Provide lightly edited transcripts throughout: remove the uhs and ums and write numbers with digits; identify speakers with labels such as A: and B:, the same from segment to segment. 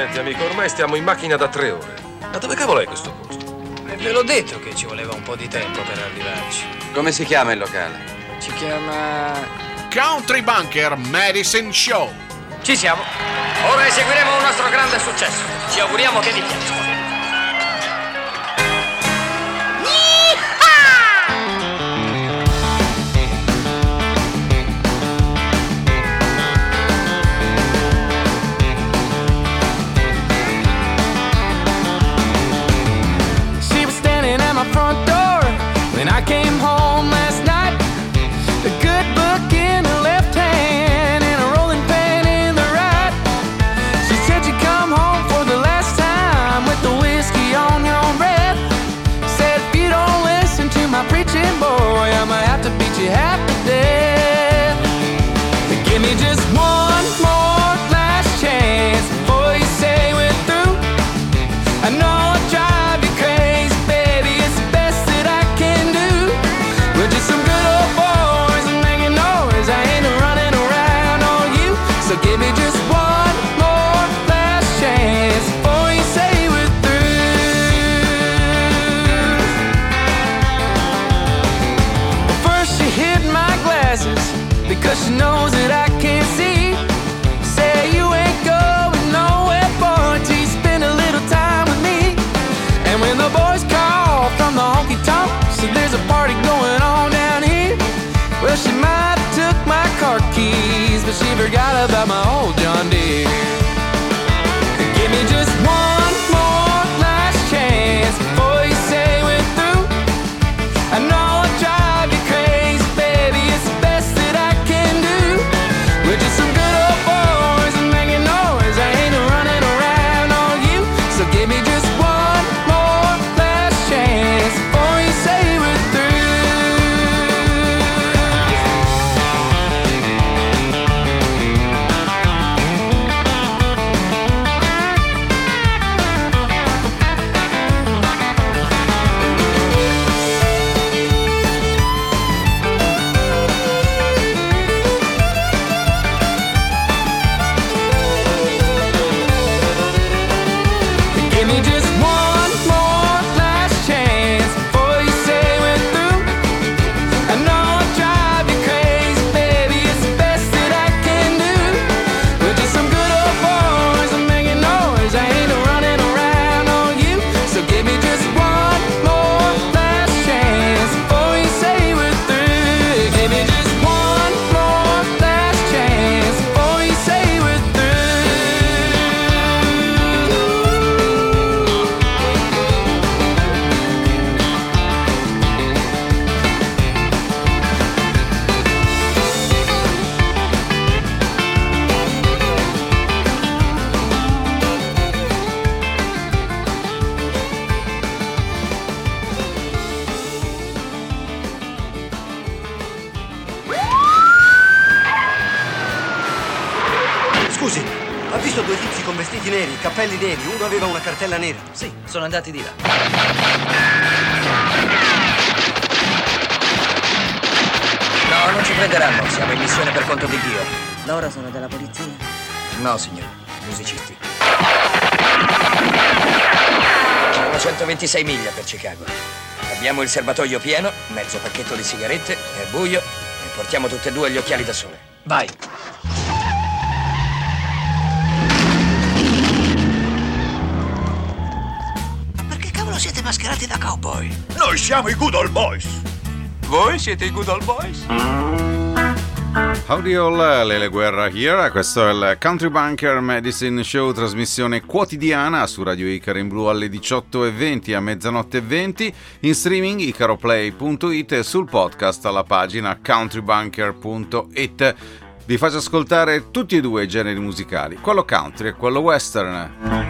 A: Senti amico, ormai stiamo in macchina da 3 ore. Ma dove cavolo è questo posto?
B: Ve l'ho detto che ci voleva un po' di tempo per arrivarci.
C: Come si chiama il locale?
B: Si chiama...
D: Country Bunker Medicine Show.
B: Ci siamo. Ora eseguiremo un nostro grande successo. Ci auguriamo che vi piaccia.
E: Front door when I came home last night. A good book in her left hand and a rolling pin in the right. She said you'd come home for the last time with the whiskey on your breath. Said if you don't listen to my preaching, boy, I might have to beat you half to death. Give me just one more last chance before you say we're through. I know I drive you crazy, baby, it's the best that I can do. We're just some good old boys and making noise. I ain't running around on you. So give me just one more last chance before you say we're through. First she hid my glasses because she knows that I can't see. Say you ain't going nowhere, boy, till you spend a little time with me. And when the boys call from the honky-tonk, so there's a party going on down here. Well, she might have took my car keys, but she forgot about my old John Deere. Give me just one more last chance before you say we're through. I know I drive you crazy, baby, it's the best that I can do. We're just some good old boys and making noise. I ain't running around on you. So give me just one more last chance before you say we're through. Give me just one more last chance before you say we're through. I know I drive you crazy, baby, it's the best that I can do. We're just some good old boys and making noise. I ain't running around on you. So give me just one more last chance before you say we're through. Give me just one more last chance before you say we're through.
F: Scusi, ha visto due tizi con vestiti neri, cappelli neri, uno aveva una cartella nera.
B: Sì, sono andati di là. No, non ci prenderanno, siamo in missione per conto di Dio.
G: Loro sono della polizia?
B: No, signore, musicisti. Sono 126 miglia per Chicago. Abbiamo il serbatoio pieno, mezzo pacchetto di sigarette, è buio e portiamo tutte e due gli occhiali da sole. Vai!
F: Perché cavolo siete mascherati da cowboy?
A: Noi siamo i Good Old Boys. Voi siete i Good Old Boys?
H: Howdy all, Lele Guerra here, questo è il Country Bunker Medicine Show, trasmissione quotidiana su Radio Icaro in blu alle 18:20 a mezzanotte e 20, in streaming icaroplay.it e sul podcast alla pagina countrybunker.it. Vi faccio ascoltare tutti e due i generi musicali, quello country e quello western.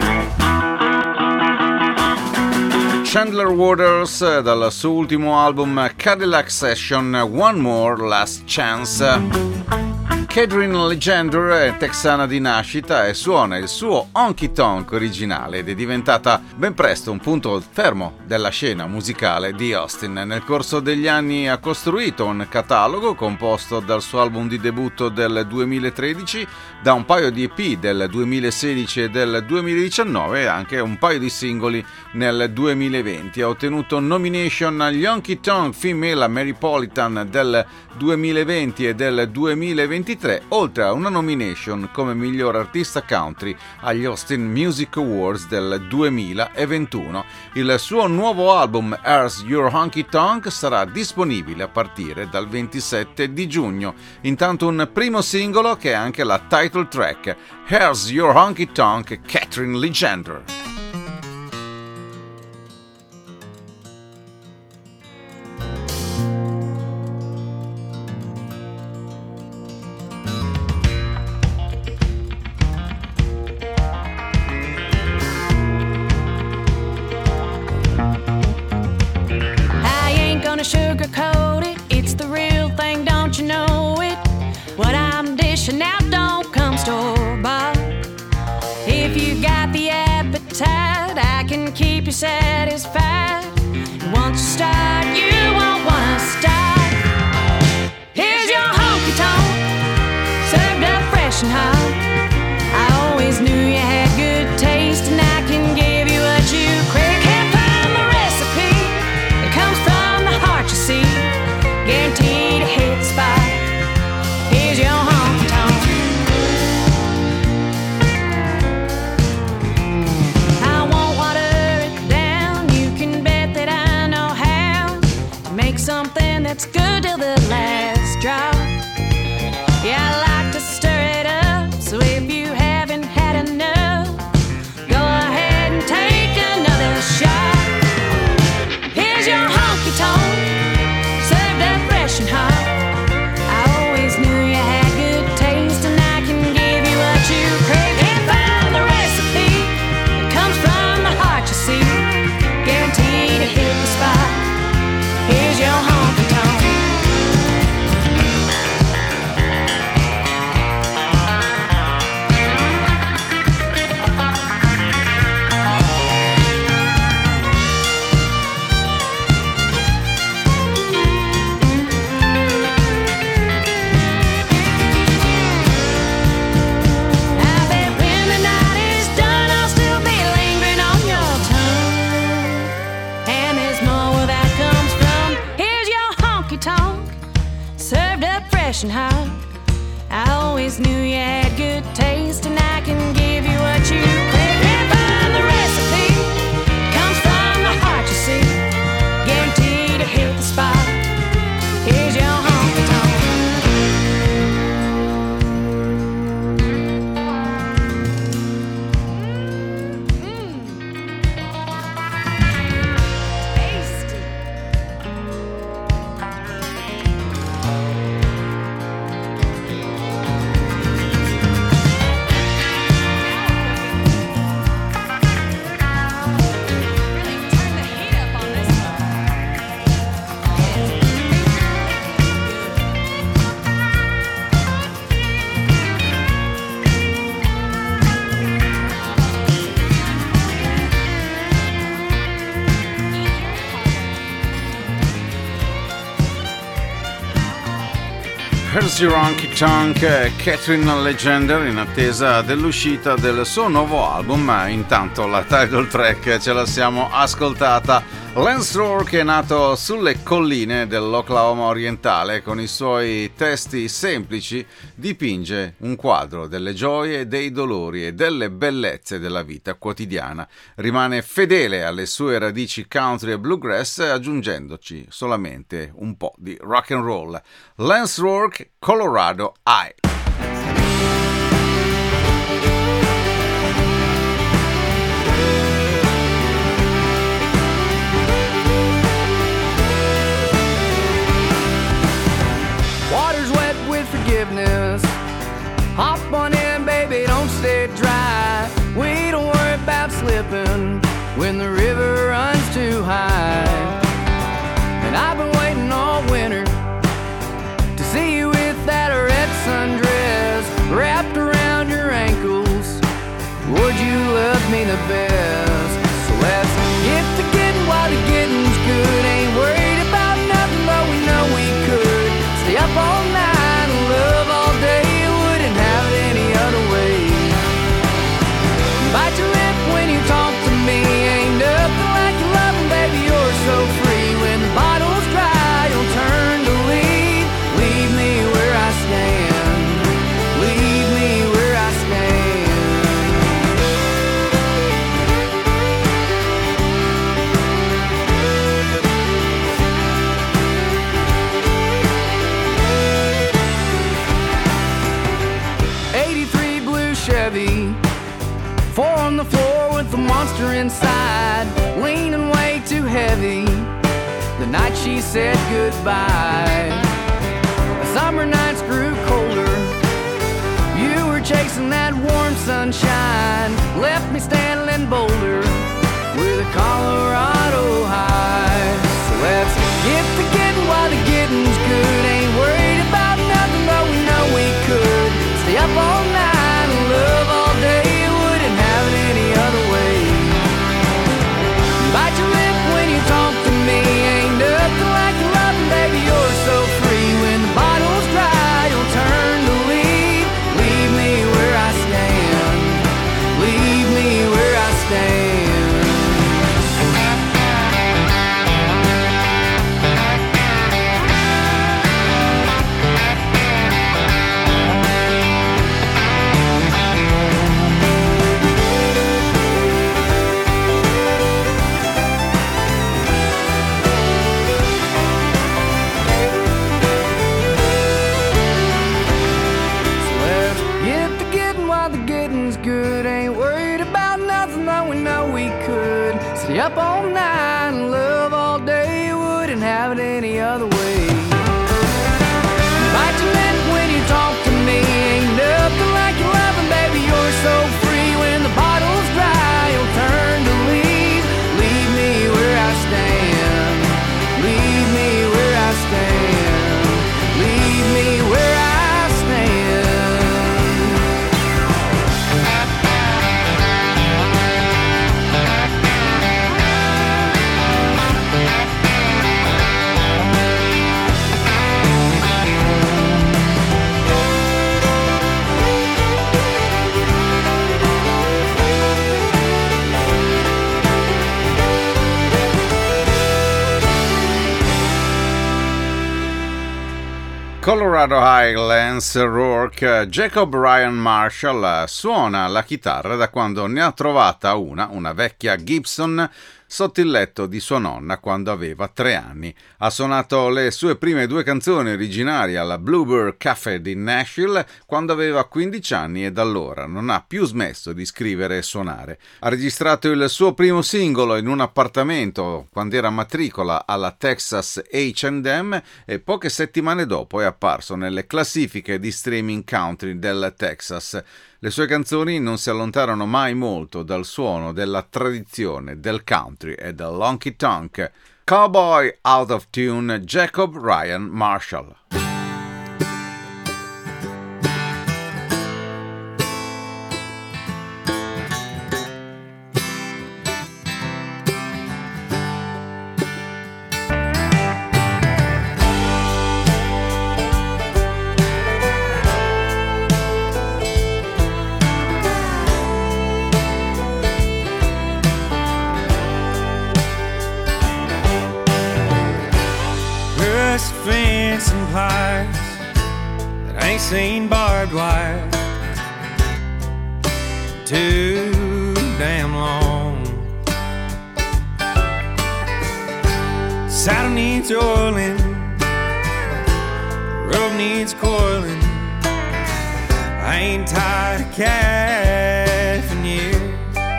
H: Chandler Waters dal suo ultimo album Cadillac Session, One More Last Chance. Catherine Legender è texana di nascita e suona il suo honky tonk originale ed è diventata ben presto un punto fermo della scena musicale di Austin. Nel corso degli anni ha costruito un catalogo composto dal suo album di debutto del 2013, da un paio di EP del 2016 e del 2019 e anche un paio di singoli nel 2020. Ha ottenuto nomination agli Honky Tonk Female Ameripolitan del 2020 e del 2023, oltre a una nomination come miglior artista country agli Austin Music Awards del 2021. Il suo nuovo album Here's Your Honky Tonk sarà disponibile a partire dal 27 di giugno. Intanto un primo singolo che è anche la title track, Here's Your Honky Tonk, Catherine Legender.
C: Sugarcoat it, it's the real thing, don't you know it? What I'm dishing out don't come store-bought. If you got the appetite, I can keep you satisfied. Once you start, you won't wanna stop. Here's your honky tonk, served up fresh and hot. I always knew you had good taste, and I can give you what you crave. Can't find the recipe, it comes from the heart, you see. Guaranteed to hit the spot. Here's your honky tonk. I won't water it down, you can bet that I know how to make something that's good till the last drop. Yeah, I like to stir it up, so if you haven't had enough, go ahead and take another shot. Here's your honky tonk, served up fresh and hot. I always knew you had good taste, and I can give you what you crave. Can't find the recipe, it comes from the heart, you see. Guaranteed to hit the spot. Here's your honky tonk. I bet when the night is done, I'll still be lingering on your tongue. And there's more where that comes from. Here's your honky tonk, served up fresh and hot. I always knew you had good taste, and I can give you what you crave. Can't find the recipe, comes from the heart, you see. Guaranteed to hit the spot. Here's your honky tonk. Tasty. Turn the heat up on this one.
H: Here's Your Honky Tonk, Catherine Legender, in attesa dell'uscita del suo nuovo album, ma intanto la title track ce la siamo ascoltata. Lance Rourke è nato sulle colline dell'Oklahoma orientale, con i suoi testi semplici dipinge un quadro delle gioie, dei dolori e delle bellezze della vita quotidiana. Rimane fedele alle sue radici country e bluegrass, aggiungendoci solamente un po' di rock and roll. Lance Rourke, Colorado Eye.
E: Water's wet with forgiveness. Hop on in, baby, don't stay dry. We don't worry about slipping when the river runs too high. I've been waiting all winter to see you with that red sundress. with the monster inside, leaning way too heavy. The night she said goodbye, the summer nights grew colder. You were chasing that warm sunshine, left me standing in Boulder with a Colorado high. So let's get to getting while the getting's good. Ain't worried about nothing, but we know we could stay up all night and love all day. Wouldn't have it any other way. Bite your lip when you talk to me. Ain't nothing like loving, baby, you're so free. When the bottle's dry, you'll turn to leave. Leave me where I stand. Leave me where I stand. Stay up all night and love all day. Wouldn't have it any other way. Bite your lip when you talk to me. Ain't nothing like your loving, baby, you're so free. When the bottle's dry, you'll turn to leave. Leave me where I stand. Leave me where I stand. Leave me where I stand.
H: Colorado High, Lance Rourke. Jacob Ryan Marshall suona la chitarra da quando ne ha trovata una vecchia Gibson sotto il letto di sua nonna quando aveva 3 anni. Ha suonato le sue prime 2 canzoni originarie alla Bluebird Cafe di Nashville quando aveva 15 anni e da allora non ha più smesso di scrivere e suonare. Ha registrato il suo primo singolo in un appartamento quando era a matricola alla Texas A&M e poche settimane dopo è apparso nelle classifiche di streaming country del Texas. Le sue canzoni non si allontanano mai molto dal suono della tradizione del country e del honky tonk. Cowboy Out of Tune, Jacob Ryan Marshall.
G: Fence and pliers that ain't seen barbed wire too damn long. Saddle needs oiling, rope needs coiling. I ain't tired of calf in years.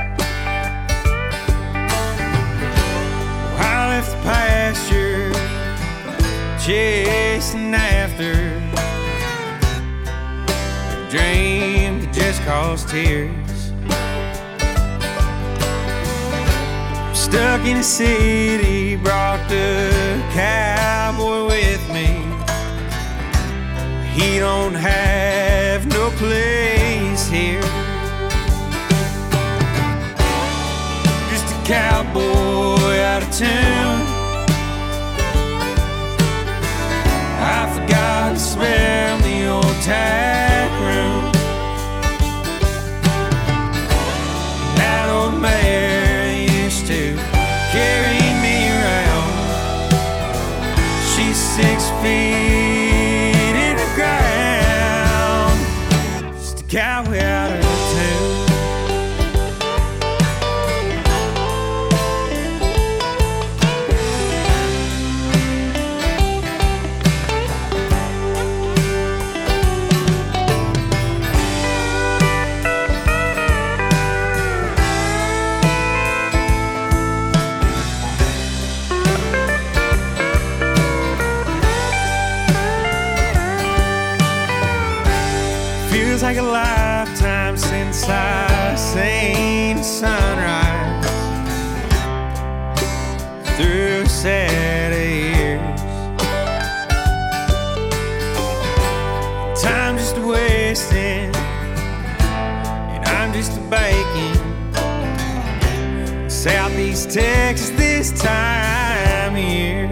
G: I left the pasture chasing after a dream that just caused tears. Stuck in a city, brought the cowboy with me. He don't have no place here. Just a cowboy out of tune. I forgot to smell the old tack room. That old mare used to carry me around. She's 6 feet in the ground. Just a cowboy out of tune. East Texas this time of year.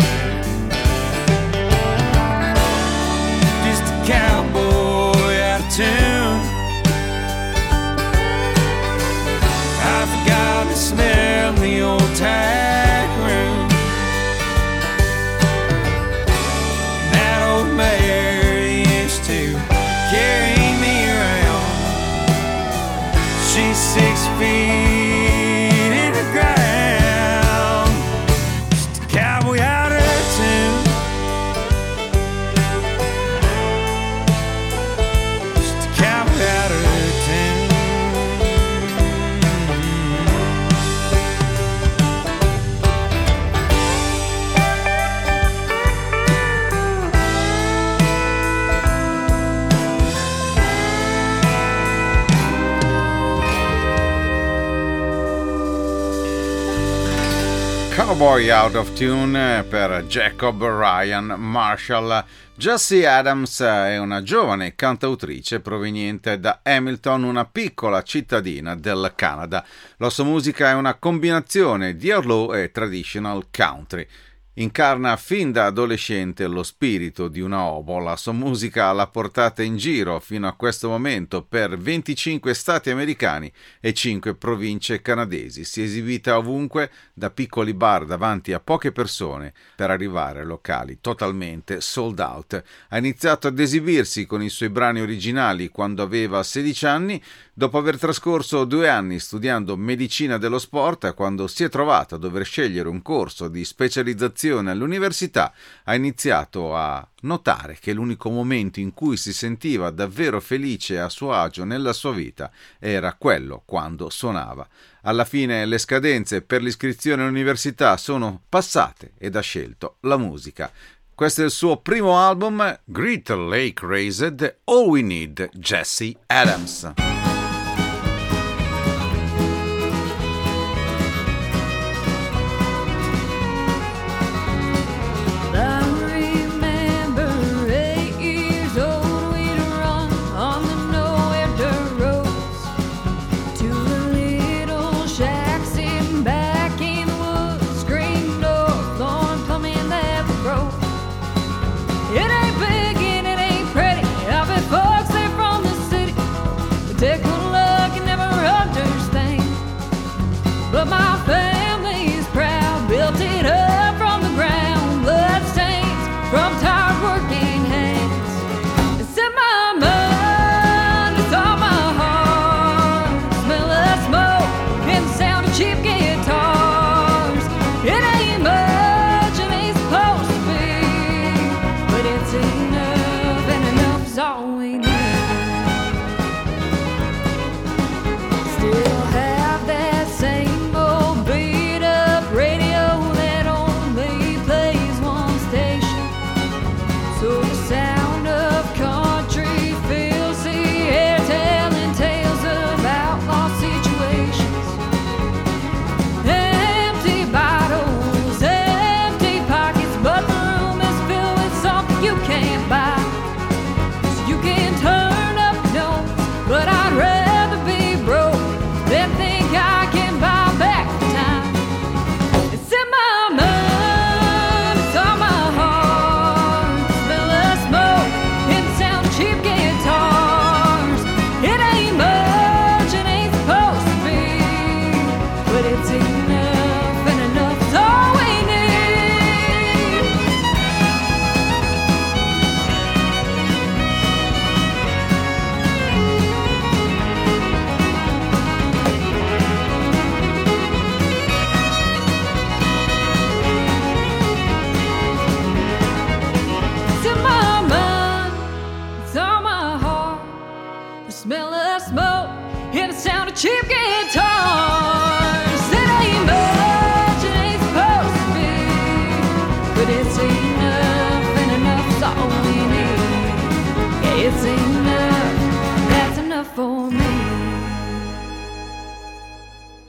G: Just a cowboy out of tune. I forgot to smell the old tack room. That old mare used to carry me around. She's 6 feet in the ground. Just a cowboy out of tune. Just a cowboy out of tune.
H: Cowboy Out of Tune per Jacob Ryan Marshall. Jessie Adams è una giovane cantautrice proveniente da Hamilton, una piccola cittadina del Canada. La sua musica è una combinazione di outlaw e traditional country. Incarna fin da adolescente lo spirito di una hobo. La sua musica l'ha portata in giro fino a questo momento per 25 stati americani e 5 province canadesi. Si è esibita ovunque, da piccoli bar davanti a poche persone per arrivare a locali totalmente sold out. Ha iniziato ad esibirsi con i suoi brani originali quando aveva 16 anni, dopo aver trascorso 2 anni studiando medicina dello sport. Quando si è trovata a dover scegliere un corso di specializzazione all'università, ha iniziato a notare che l'unico momento in cui si sentiva davvero felice e a suo agio nella sua vita era quello quando suonava. Alla fine le scadenze per l'iscrizione all'università sono passate ed ha scelto la musica. Questo è il suo primo album, Great Lake Raised, All We Need, Jessie Adams.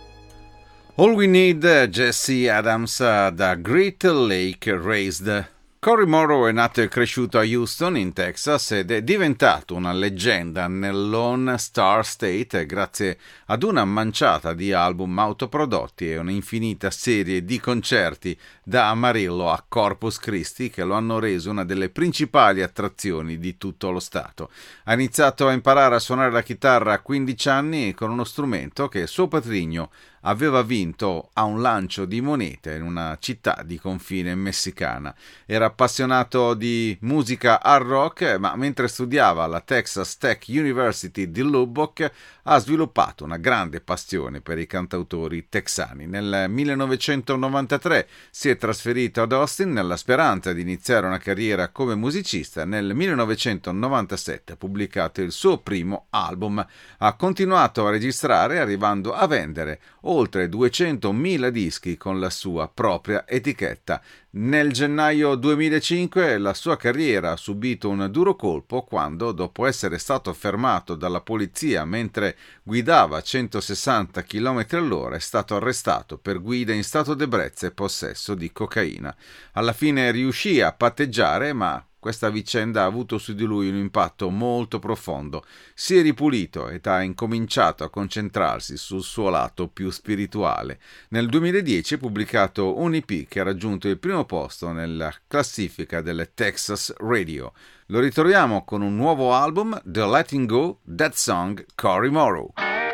H: All We Need, Jessie Adams da Great Lake Raised. Cory Morrow è nato e cresciuto a Houston, in Texas, ed è diventato una leggenda nel Lone Star State grazie ad una manciata di album autoprodotti e un'infinita serie di concerti da Amarillo a Corpus Christi che lo hanno reso una delle principali attrazioni di tutto lo stato. Ha iniziato a imparare a suonare la chitarra a 15 anni con uno strumento che suo patrigno aveva vinto a un lancio di monete in una città di confine messicana. Era appassionato di musica hard rock, ma mentre studiava alla Texas Tech University di Lubbock ha sviluppato una grande passione per i cantautori texani. Nel 1993 si è trasferito ad Austin nella speranza di iniziare una carriera come musicista. Nel 1997 ha pubblicato il suo primo album. Ha continuato a registrare, arrivando a vendere oltre 200.000 dischi con la sua propria etichetta. Nel gennaio 2005 la sua carriera ha subito un duro colpo quando, dopo essere stato fermato dalla polizia mentre guidava a 160 km all'ora, è stato arrestato per guida in stato d'ebbrezza e possesso di cocaina. Alla fine riuscì a patteggiare, ma questa vicenda ha avuto su di lui un impatto molto profondo. Si è ripulito ed ha incominciato a concentrarsi sul suo lato più spirituale. Nel 2010 ha pubblicato un EP che ha raggiunto il primo posto nella classifica delle Texas Radio. Lo ritroviamo con un nuovo album, The Letting Go, That Song, Cory Morrow.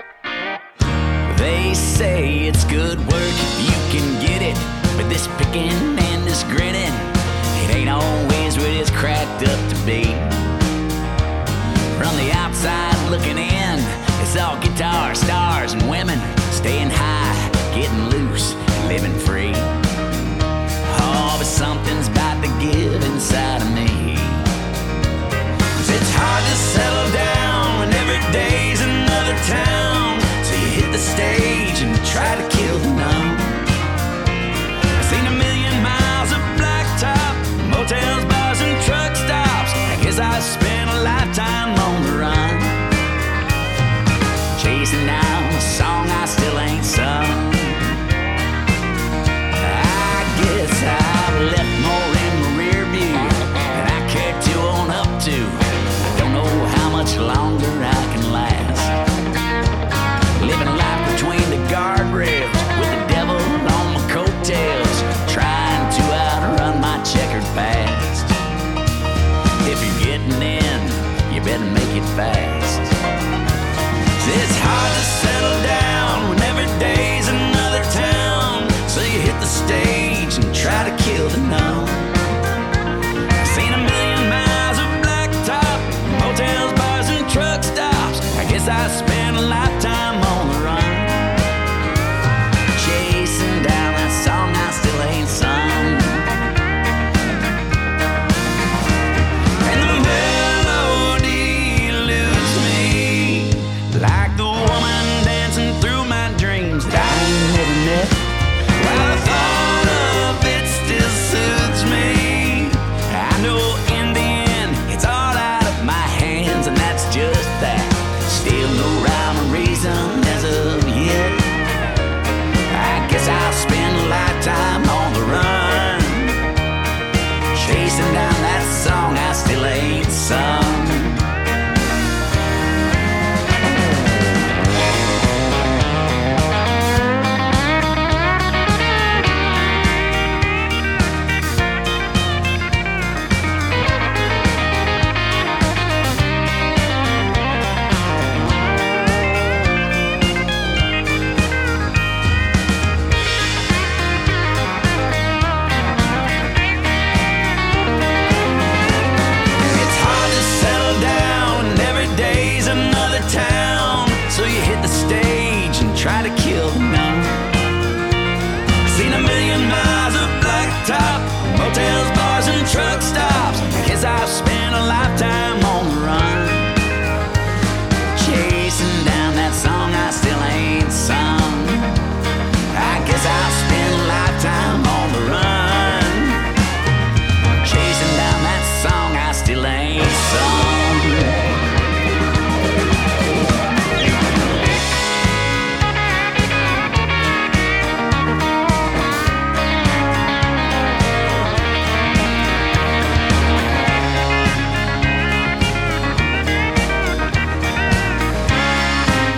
I: They say it's good work if you can get it, but this picking and this grinning, it ain't always what it's cracked up to be. From the outside looking in, it's all guitar, stars, and women staying high, getting loose, and living free. Oh, but something's about to give inside of me. 'Cause it's hard to settle down when every day's another town. So you hit the stage and try to kill the numb. I've seen a million miles of blacktop, motels, bars, and truck stops. I guess I spent a lifetime on the run, chasing down a song I still ain't sung. I guess I've left more in the rear view than I care to own up to. I don't know how much longer I can last, living life between the guardrails with the devil on my coattails, trying to outrun my checkered past. If you're getting in, you better make it fast. It's hard to settle down when every day's another town. So you hit the stage and try to kill the numb. I've seen a million miles of blacktop, motels, bars, and truck stops. I guess I spent a lifetime on the run, chasing down that song I still ain't sung. And the melody loses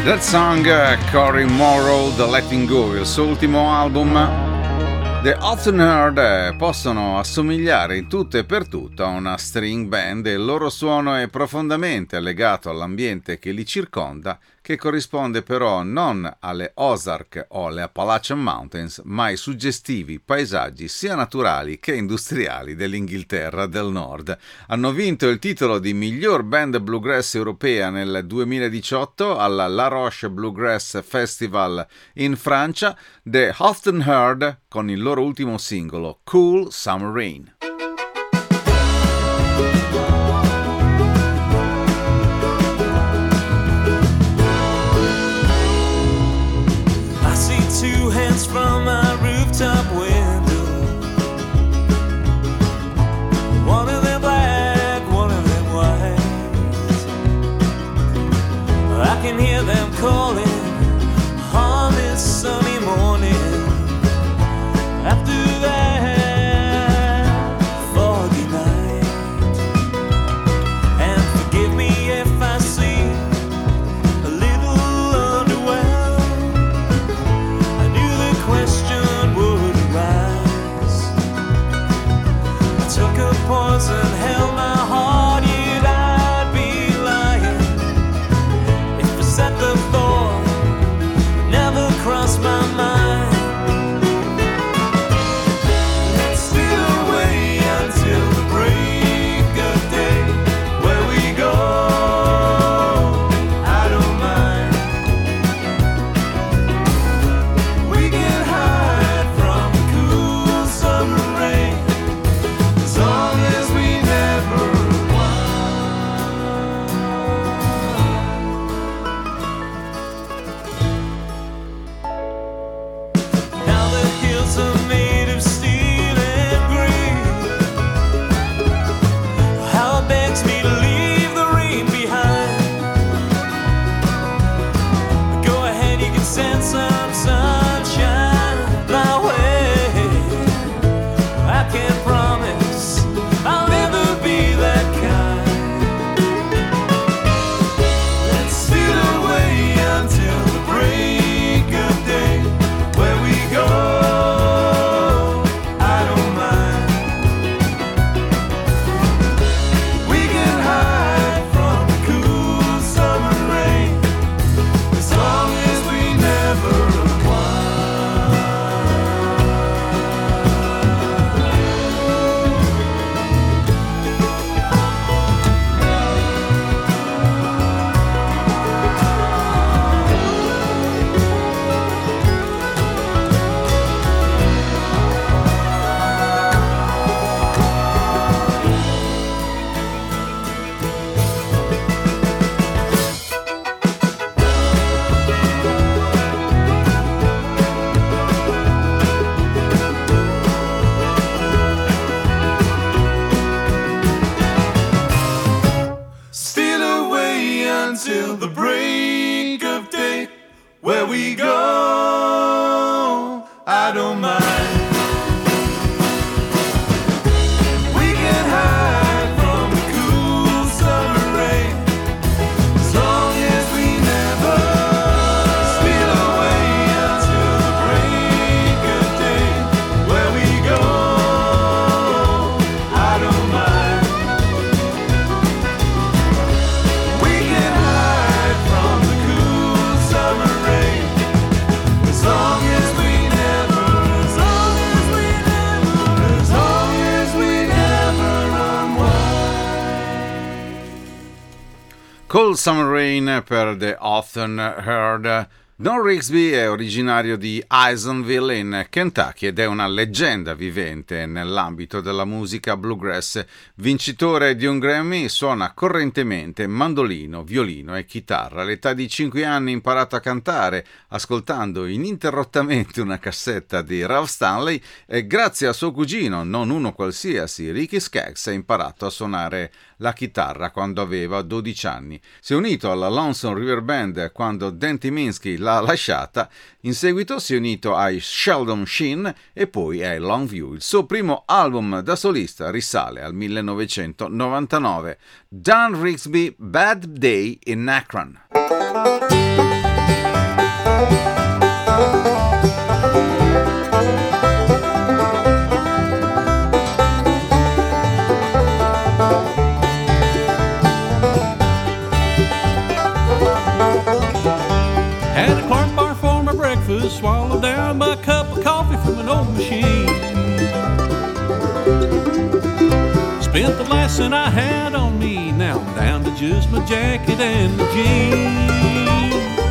H: That Song, Cory Morrow, The Letting Go, il suo ultimo album. The Often Heard possono assomigliare in tutto e per tutto a una string band e il loro suono è profondamente legato all'ambiente che li circonda, che corrisponde però non alle Ozark o alle Appalachian Mountains, ma ai suggestivi paesaggi sia naturali che industriali dell'Inghilterra del Nord. Hanno vinto il titolo di miglior band bluegrass europea nel 2018 alla La Roche Bluegrass Festival in Francia, The Often Heard con il loro ultimo singolo Cool Summer Rain.
G: Two hands from my rooftop window. One of them black, one of them white. I can hear them calling on this sunny morning. After that foggy night. And forgive me if I seem a little underwhelmed. Question would arise. I took a pause and held my heart, yet I'd be lying if I said the thought never crossed my mind. Let's steal away until the break of day. Where we go, I don't mind. We can hide from the cool summer rain, as long as we never Now the hills are made of steel and green. How it begs me to leave the rain behind. But go ahead, you can send some sunshine my way. I can't promise I'll never be that kind. Let's steal away until the break of day. Where we go, I don't mind. We can hide from the cool summer rain, as long as we never steal away until the break of day. Where we go, I don't mind. We can hide from the cool summer rain, as long as we never steal away until the break of day. Where we go, I don't mind. We can hide from the cool summer rain, as long as we never, as long as we never, as long as we never run wild.
H: Cold Summer Rain per The Often Heard. Don Rigsby è originario di Eisonville in Kentucky ed è una leggenda vivente nell'ambito della musica bluegrass. Vincitore di un Grammy, suona correntemente mandolino, violino e chitarra. All'età di 5 anni ha imparato a cantare ascoltando ininterrottamente una cassetta di Ralph Stanley e grazie a suo cugino, non uno qualsiasi, Ricky Skaggs, ha imparato a suonare la chitarra quando aveva 12 anni. Si è unito alla Lonesome River Band quando Dan Tyminski l'ha lasciata, in seguito si è unito ai Sheldon Sheen e poi ai Longview. Il suo primo album da solista risale al 1999. Don Rigsby, Bad Day in Akron.
J: to buy a cup of coffee from an old machine. Spent the last cent I had on me, now I'm down to just my jacket and the jeans.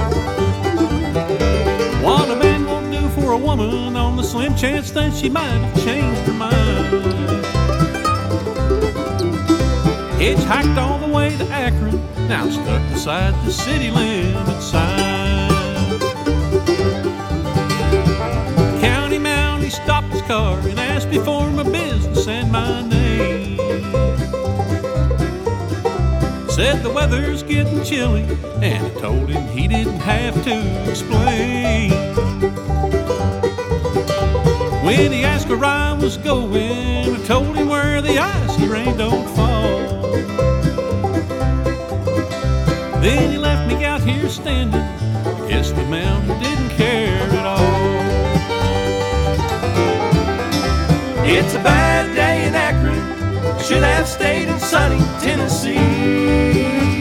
J: What a man won't do for a woman on the slim chance that she might have changed her mind. Hitchhiked all the way to Akron, now I'm stuck beside the city limit sign. County Mountie stopped his car and asked me for my business and my name. Said the weather's getting chilly, and I told him he didn't have to explain. When he asked where I was going, I told him where the icy rain don't fall. Then he left me out here standing. Guess the mountain didn't care at all. It's a bad day in Akron, should have stayed in sunny Tennessee.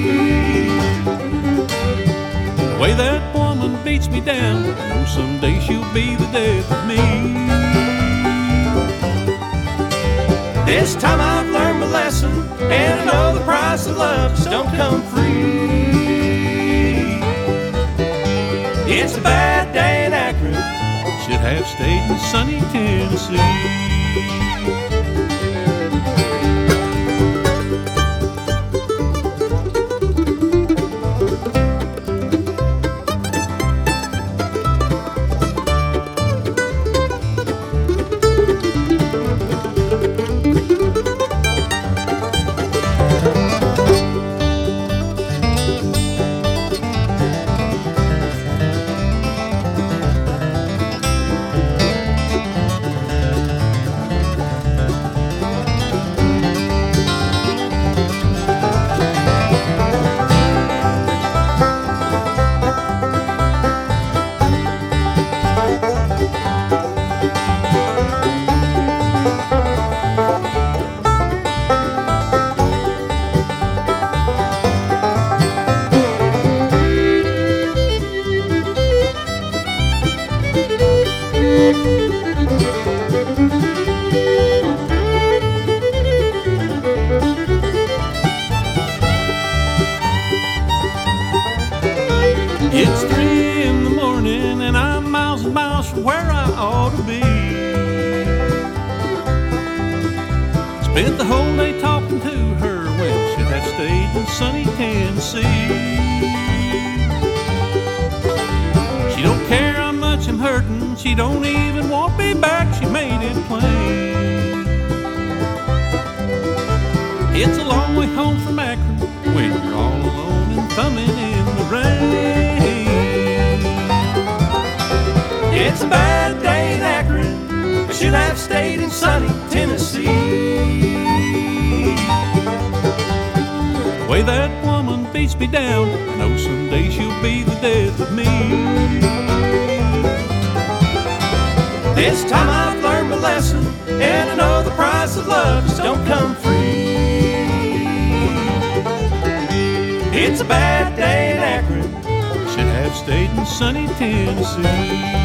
J: The way that woman beats me down, I know someday she'll be the death of me. This time I've learned my lesson, and I know the price of love just don't come free. It's a bad day in Akron, should have stayed in sunny Tennessee. It's 3 in the morning and I'm miles and miles from where I ought to be. Spent the whole day talking to her when should have stayed in sunny Tennessee. She don't care how much I'm hurting, she don't even want me back, she made it plain. It's a long way home from Akron when you're all alone and thumbing in the rain. It's a bad day in Akron, I should have stayed in sunny Tennessee. The way that woman beats me down, I know someday she'll be the death of me. This time I've learned my lesson, and I know the price of love just don't come free. It's a bad day in Akron, I should have stayed in sunny Tennessee.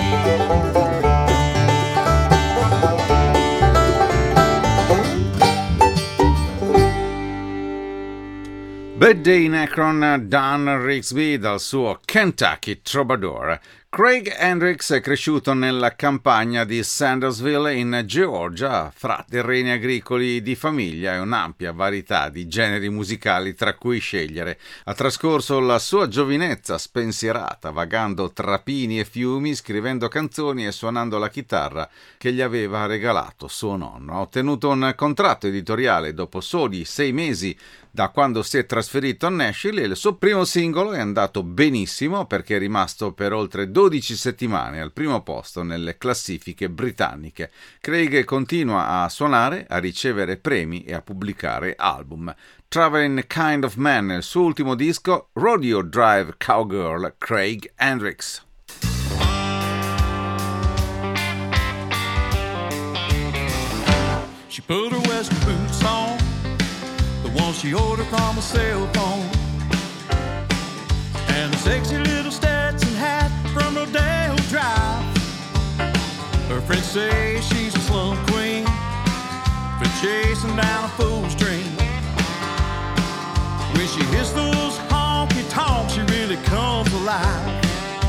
H: Bad Day in Akron, Dan Rigsby dal suo Kentucky Troubadour. Craig Hendricks è cresciuto nella campagna di Sandersville in Georgia, fra terreni agricoli di famiglia e un'ampia varietà di generi musicali tra cui scegliere. Ha trascorso la sua giovinezza spensierata, vagando tra pini e fiumi, scrivendo canzoni e suonando la chitarra che gli aveva regalato suo nonno. Ha ottenuto un contratto editoriale dopo soli 6 mesi da quando si è trasferito a Nashville e il suo primo singolo è andato benissimo perché è rimasto per oltre 12 settimane al primo posto nelle classifiche britanniche. Craig continua a suonare, a ricevere premi e a pubblicare album. Traveling Kind of Man nel suo ultimo disco, Rodeo Drive Cowgirl, Craig Hendricks.
J: She put her western boots on, the one she ordered from a cell phone, and a sexy little Stetson hat from Rodeo Drive.
G: say she's a slum queen for chasing down a fool's dream. When she hits those honky tonks, she really comes alive.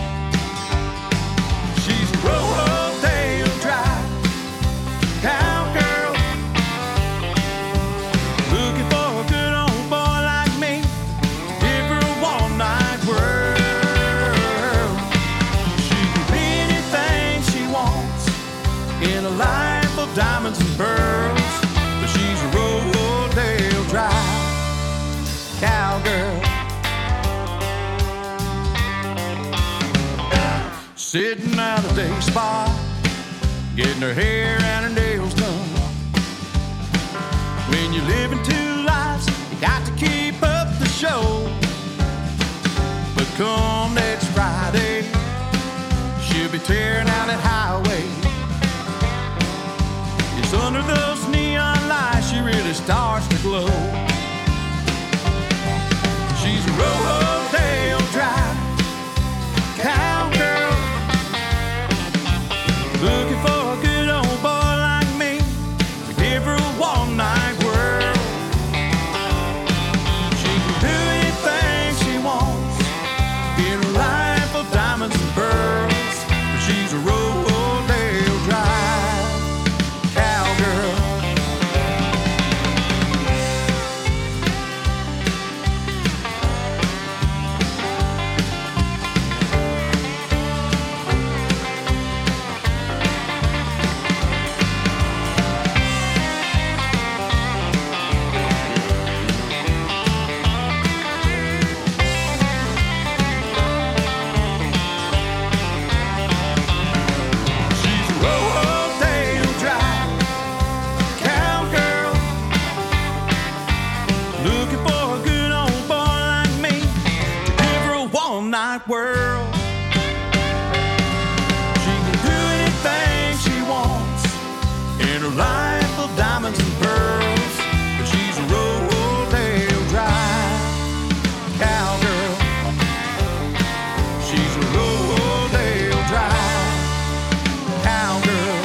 G: She's a Rodeo Drive cowgirl, looking for a good old boy like me to give her a one-night world. She can be anything she wants in a life of diamonds and pearls, but she's a Rodeo Drive cowgirl. Sitting at a day spa, getting her hair and her nails done. When you're living two lives, you got to keep up the show. But come next Friday, she'll be tearing out that highway. It's under those neon lights she really starts to glow. She's a Rodeo Drive cowgirl, looking for a good old boy like me to give her a one-night world. She can do anything she wants in a life of diamonds and pearls, but she's a Rodeo Drive cowgirl. World. She can do anything she wants in her life of diamonds and pearls, but she's a Rodeo Drive cowgirl. She's a Rodeo Drive cowgirl.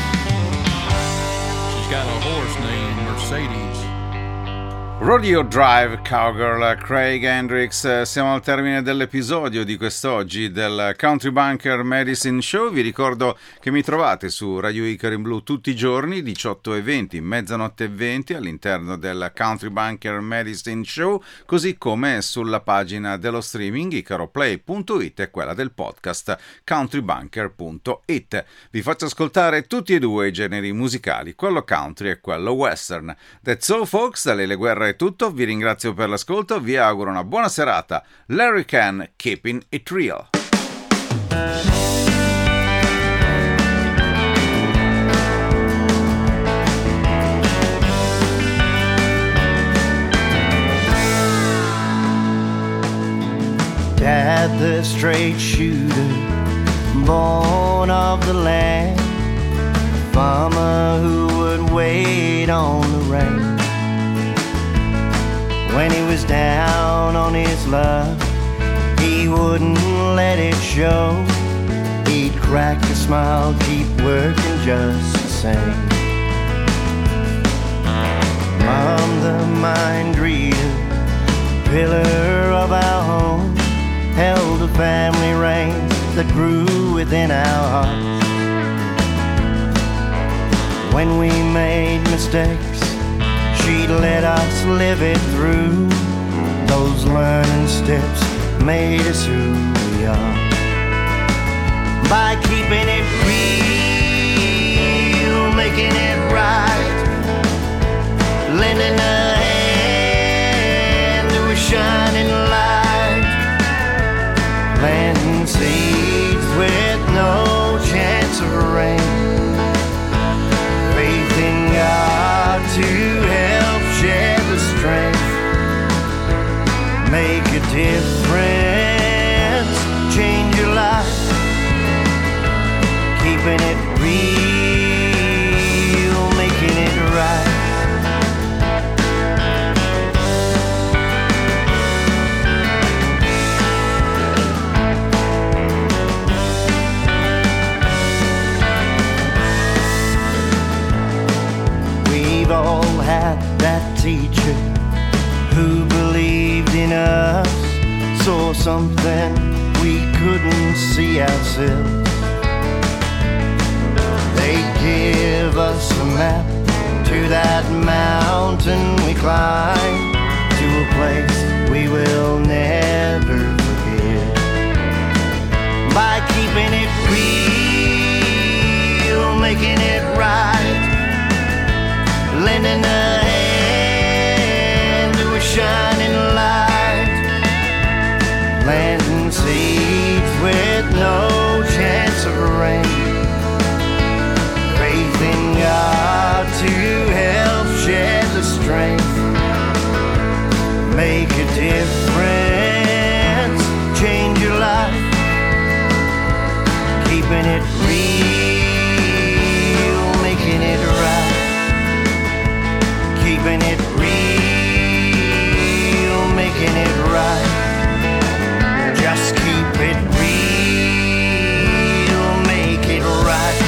G: She's got a horse named Mercedes.
H: Rodeo Drive Cowgirl, Craig Hendrix. Siamo al termine dell'episodio di quest'oggi del Country Bunker Medicine Show. Vi ricordo che mi trovate su Radio Icaro in Blu tutti i giorni 18:20, mezzanotte e 20 all'interno del Country Bunker Medicine Show, così come sulla pagina dello streaming icaroplay.it e quella del podcast countrybunker.it. Vi faccio ascoltare tutti e due i generi musicali, quello country e quello western. That's all folks, da Lele Guerra è tutto, vi ringrazio per l'ascolto, vi auguro una buona serata. Larry Can, Keeping It Real.
K: Dad, the straight shooter, born of the land, farmer who would wait on the rain. When he was down on his luck, he wouldn't let it show. He'd crack a smile, keep working just the same. Mom, the mind reader, pillar of our home, held the family reins that grew within our hearts. When we made mistakes, she'd let us live it through. Those learning steps made us who we are. By keeping it real, making it right, lending a hand to a shining light, planting seeds with no chance of rain, faith in God to help share the strength, make a difference, change your life, keeping it real, making it right. something we couldn't see ourselves. They give us a map to that mountain we climb, to a place we will never forget. By keeping it real, making it right, lending a hand to a shining light, planting seeds with no chance of rain, faith in God to help shed the strength, make a difference, change your life, keeping it real, making it right, keeping it real, making it right, just keep it real, make it right.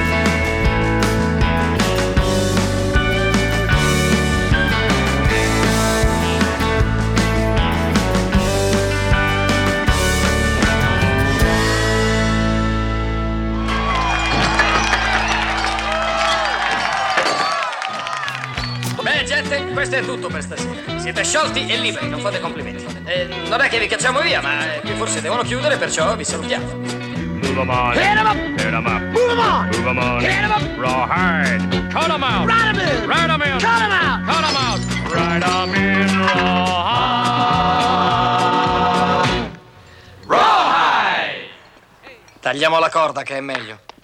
B: Questo è tutto per stasera. Siete sciolti e liberi, non fate complimenti. Non è che vi cacciamo via, ma qui forse devono chiudere, perciò vi salutiamo.
L: Move 'em on.
B: Hit 'em up.
L: Hit 'em up.
B: Move 'em on.
L: Move 'em on.
B: Hit 'em up.
L: Rawhide. Cut 'em out.
B: Ride 'em in.
L: Ride 'em in.
B: Cut 'em out.
L: Cut 'em out. Ride 'em in. Rawhide.
B: Rawhide. Tagliamo la corda che è meglio.